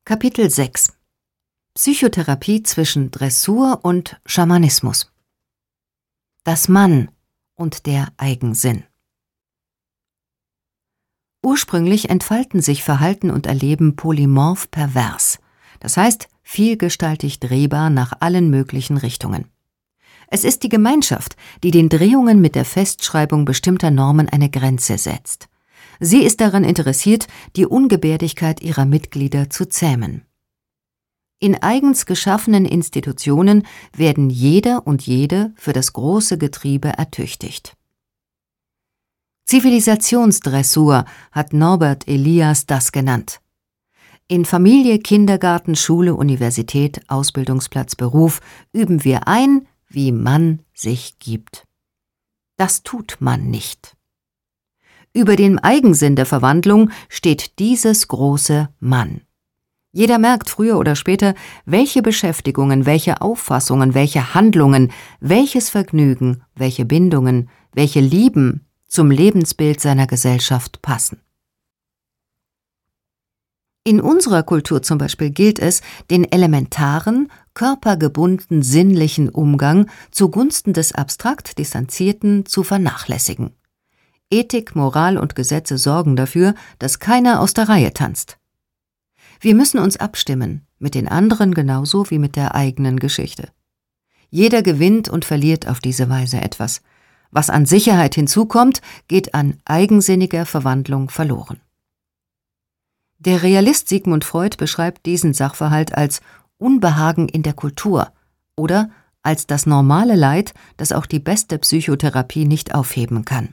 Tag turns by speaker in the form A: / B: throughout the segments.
A: Kapitel 6 Psychotherapie zwischen Dressur und Schamanismus. Das Mann und der Eigensinn. Ursprünglich entfalten sich Verhalten und Erleben polymorph pervers, das heißt vielgestaltig drehbar nach allen möglichen Richtungen. Es ist die Gemeinschaft, die den Drehungen mit der Festschreibung bestimmter Normen eine Grenze setzt. Sie ist daran interessiert, die Ungebärdigkeit ihrer Mitglieder zu zähmen. In eigens geschaffenen Institutionen werden jeder und jede für das große Getriebe ertüchtigt. Zivilisationsdressur hat Norbert Elias das genannt. In Familie, Kindergarten, Schule, Universität, Ausbildungsplatz, Beruf üben wir ein, wie man sich gibt. Das tut man nicht. Über dem Eigensinn der Verwandlung steht dieses große Mann. Jeder merkt früher oder später, welche Beschäftigungen, welche Auffassungen, welche Handlungen, welches Vergnügen, welche Bindungen, welche Lieben zum Lebensbild seiner Gesellschaft passen. In unserer Kultur zum Beispiel gilt es, den elementaren, körpergebundenen sinnlichen Umgang zugunsten des abstrakt Distanzierten zu vernachlässigen. Ethik, Moral und Gesetze sorgen dafür, dass keiner aus der Reihe tanzt. Wir müssen uns abstimmen, mit den anderen genauso wie mit der eigenen Geschichte. Jeder gewinnt und verliert auf diese Weise etwas. Was an Sicherheit hinzukommt, geht an eigensinniger Verwandlung verloren. Der Realist Sigmund Freud beschreibt diesen Sachverhalt als Unbehagen in der Kultur oder als das normale Leid, das auch die beste Psychotherapie nicht aufheben kann.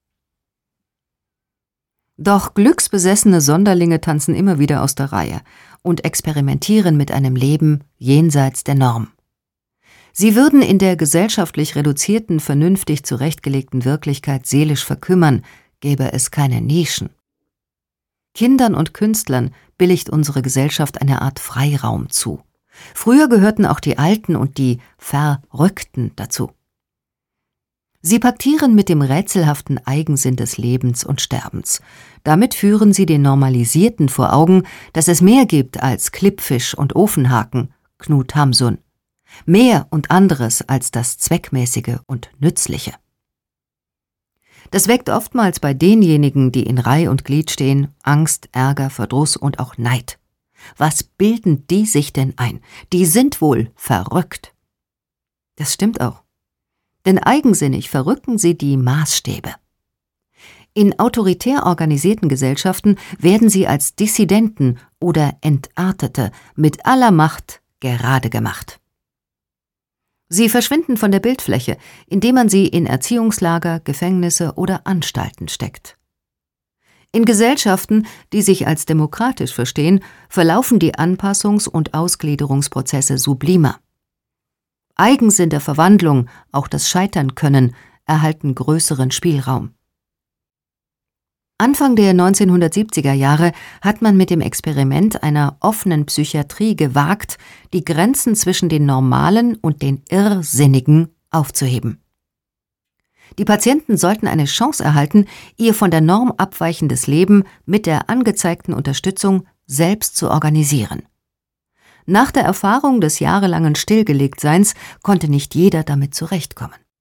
A: Doch glücksbesessene Sonderlinge tanzen immer wieder aus der Reihe und experimentieren mit einem Leben jenseits der Norm. Sie würden in der gesellschaftlich reduzierten, vernünftig zurechtgelegten Wirklichkeit seelisch verkümmern, gäbe es keine Nischen. Kindern und Künstlern billigt unsere Gesellschaft eine Art Freiraum zu. Früher gehörten auch die Alten und die Verrückten dazu. Sie paktieren mit dem rätselhaften Eigensinn des Lebens und Sterbens. Damit führen sie den Normalisierten vor Augen, dass es mehr gibt als Klippfisch und Ofenhaken, Knut Hamsun. Mehr und anderes als das Zweckmäßige und Nützliche. Das weckt oftmals bei denjenigen, die in Reih und Glied stehen, Angst, Ärger, Verdruss und auch Neid. Was bilden die sich denn ein? Die sind wohl verrückt. Das stimmt auch. Denn eigensinnig verrücken sie die Maßstäbe. In autoritär organisierten Gesellschaften werden sie als Dissidenten oder Entartete mit aller Macht gerade gemacht. Sie verschwinden von der Bildfläche, indem man sie in Erziehungslager, Gefängnisse oder Anstalten steckt. In Gesellschaften, die sich als demokratisch verstehen, verlaufen die Anpassungs- und Ausgliederungsprozesse sublimer. Eigensinn der Verwandlung, auch das Scheitern können, erhalten größeren Spielraum. Anfang der 1970er Jahre hat man mit dem Experiment einer offenen Psychiatrie gewagt, die Grenzen zwischen den Normalen und den Irrsinnigen aufzuheben. Die Patienten sollten eine Chance erhalten, ihr von der Norm abweichendes Leben mit der angezeigten Unterstützung selbst zu organisieren. Nach der Erfahrung des jahrelangen Stillgelegtseins konnte nicht jeder damit zurechtkommen.